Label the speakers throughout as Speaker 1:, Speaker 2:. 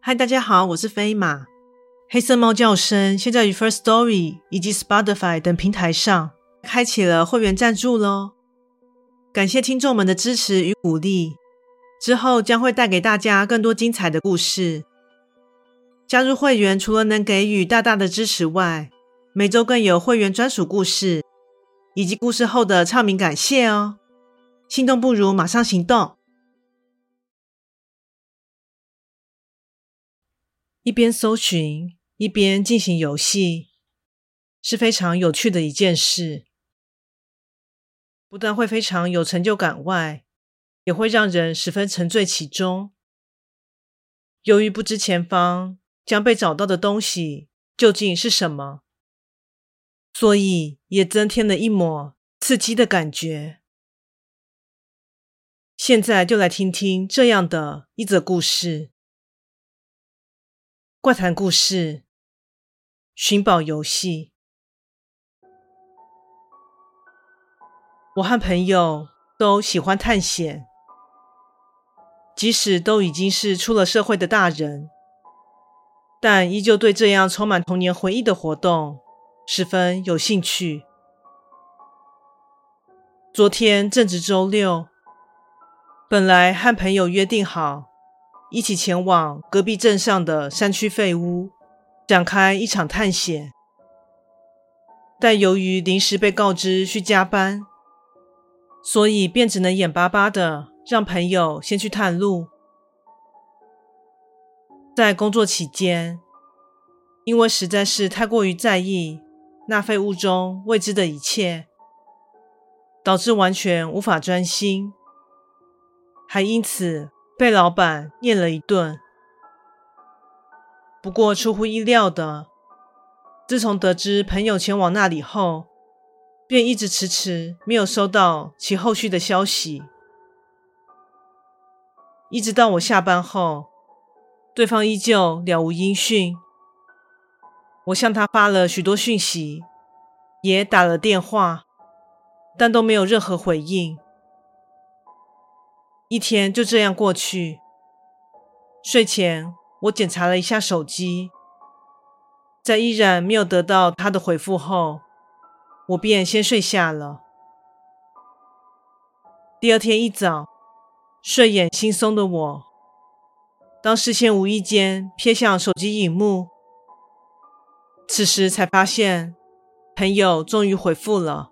Speaker 1: 嗨，大家好，我是飞马。黑色猫叫声现在于 Firstory 以及 Spotify 等平台上开启了会员赞助咯，感谢听众们的支持与鼓励，之后将会带给大家更多精彩的故事。加入会员除了能给予大大的支持外，每周更有会员专属故事以及故事后的唱名感谢哦。心动不如马上行动。一边搜寻一边进行游戏是非常有趣的一件事，不但会非常有成就感外，也会让人十分沉醉其中。由于不知前方将被找到的东西究竟是什么，所以也增添了一抹刺激的感觉。现在就来听听这样的一则故事。怪谈故事，寻宝游戏。我和朋友都喜欢探险，即使都已经是出了社会的大人，但依旧对这样充满童年回忆的活动十分有兴趣。昨天正值周六，本来和朋友约定好一起前往隔壁镇上的山区废屋展开一场探险，但由于临时被告知需加班，所以便只能眼巴巴的让朋友先去探路。在工作期间，因为实在是太过于在意那废屋中未知的一切，导致完全无法专心，还因此被老板念了一顿。不过出乎意料的，自从得知朋友前往那里后，便一直迟迟没有收到其后续的消息。一直到我下班后，对方依旧了无音讯。我向他发了许多讯息，也打了电话，但都没有任何回应。一天就这样过去。睡前我检查了一下手机，在依然没有得到他的回复后，我便先睡下了。第二天一早，睡眼惺忪的我，当视线无意间瞥向手机萤幕，此时才发现朋友终于回复了。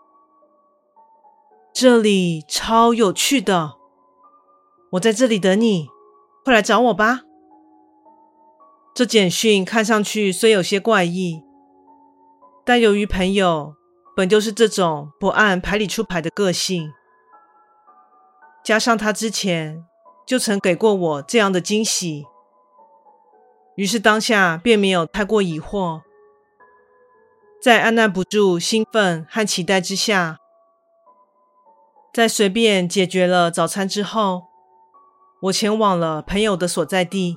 Speaker 1: 这里超有趣的，我在这里等你，快来找我吧。这简讯看上去虽有些怪异，但由于朋友本就是这种不按牌理出牌的个性，加上他之前就曾给过我这样的惊喜，于是当下便没有太过疑惑。在按捺不住兴奋和期待之下，在随便解决了早餐之后，我前往了朋友的所在地。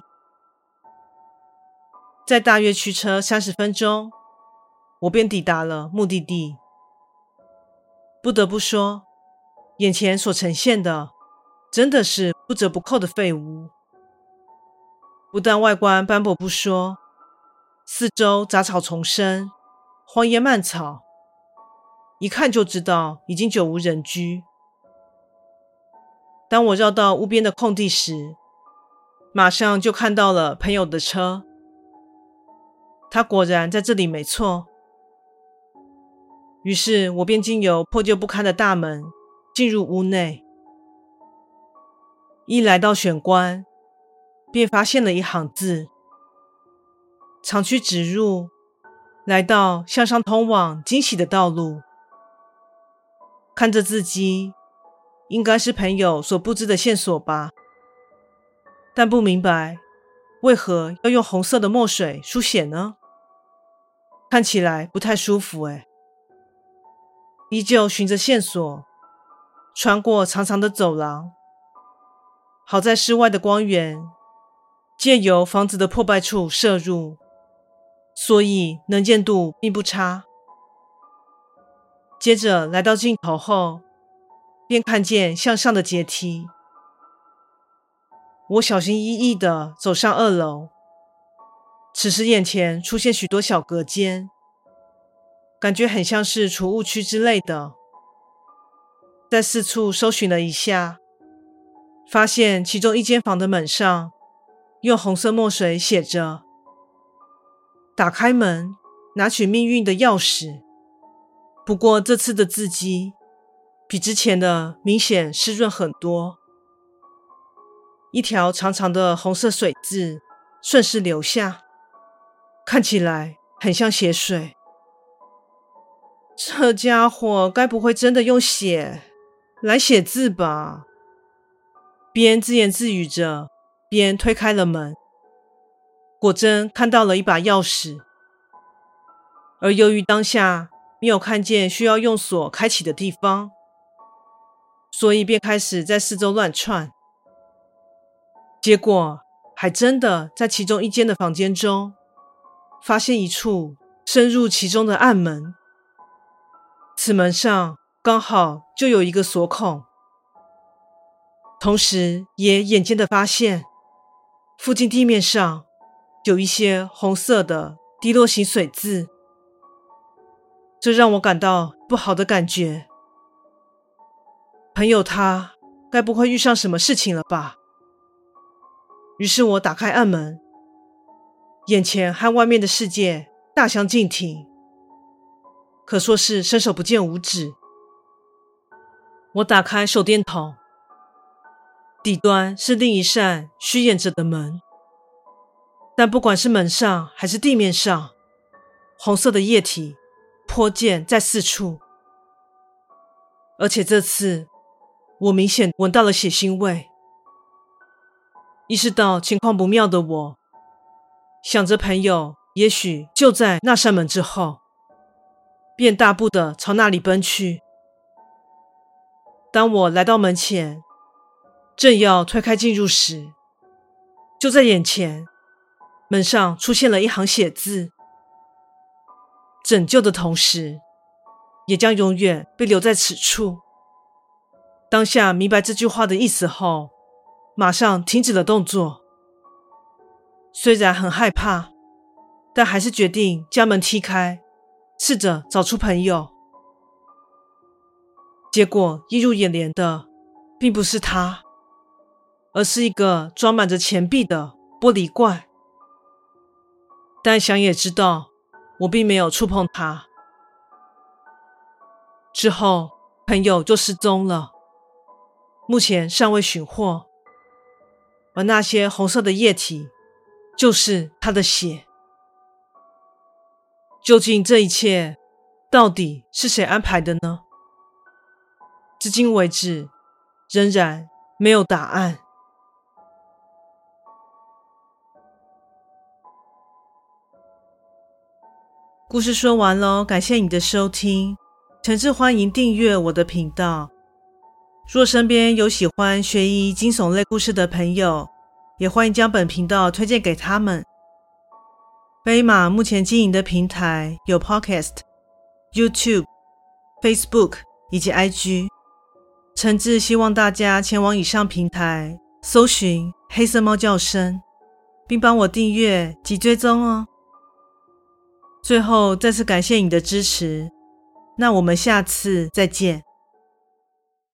Speaker 1: 在大约驱车30分钟，我便抵达了目的地。不得不说，眼前所呈现的真的是不折不扣的废屋。不但外观斑驳不说，四周杂草丛生，荒野蔓草，一看就知道已经久无人居。当我绕到屋边的空地时，马上就看到了朋友的车。他果然在这里没错。于是我便经由破旧不堪的大门进入屋内。一来到玄关，便发现了一行字：长驱直入，来到向上通往惊喜的道路。看这字迹，应该是朋友所布置的线索吧，但不明白为何要用红色的墨水书写呢？看起来不太舒服耶。依旧循着线索，穿过长长的走廊。好在室外的光源借由房子的破败处射入，所以能见度并不差。接着来到尽头后，便看见向上的阶梯。 我小心翼翼地走上2楼，此时眼前出现许多小隔间，感觉很像是储物区之类的。在四处搜寻了一下，发现其中一间房的门上用红色墨水写着打开门，拿取命运的钥匙。不过这次的字迹比之前的明显湿润很多，一条长长的红色水渍顺势流下，看起来很像血水。这家伙该不会真的用血来写字吧？边自言自语着，边推开了门，果真看到了一把钥匙。而由于当下没有看见需要用锁开启的地方，所以便开始在四周乱窜。结果还真的在其中一间的房间中发现一处深入其中的暗门，此门上刚好就有一个锁孔。同时也眼尖的发现附近地面上有一些红色的滴落型水渍，这让我感到不好的感觉。朋友他该不会遇上什么事情了吧？于是我打开暗门，眼前和外面的世界大相径庭，可说是伸手不见五指。我打开手电筒，底端是另一扇虚掩着的门，但不管是门上还是地面上，红色的液体泼溅在四处，而且这次我明显闻到了血腥味。意识到情况不妙的我，想着朋友也许就在那扇门之后，便大步地朝那里奔去。当我来到门前，正要推开进入时，就在眼前，门上出现了一行血字：拯救的同时，也将永远被留在此处。当下明白这句话的意思后，马上停止了动作。虽然很害怕，但还是决定将门踢开，试着找出朋友。结果映入眼帘的并不是他，而是一个装满着钱币的玻璃罐。但想也知道，我并没有触碰它。之后朋友就失踪了，目前尚未寻获。而那些红色的液体就是他的血。究竟这一切到底是谁安排的呢？至今为止仍然没有答案。故事说完咯，感谢你的收听，诚挚欢迎订阅我的频道。若身边有喜欢悬疑惊悚类故事的朋友，也欢迎将本频道推荐给他们。飞马目前经营的平台有 Podcast、YouTube、Facebook 以及 IG， 诚挚希望大家前往以上平台搜寻黑色猫叫声，并帮我订阅及追踪哦。最后再次感谢你的支持，那我们下次再见。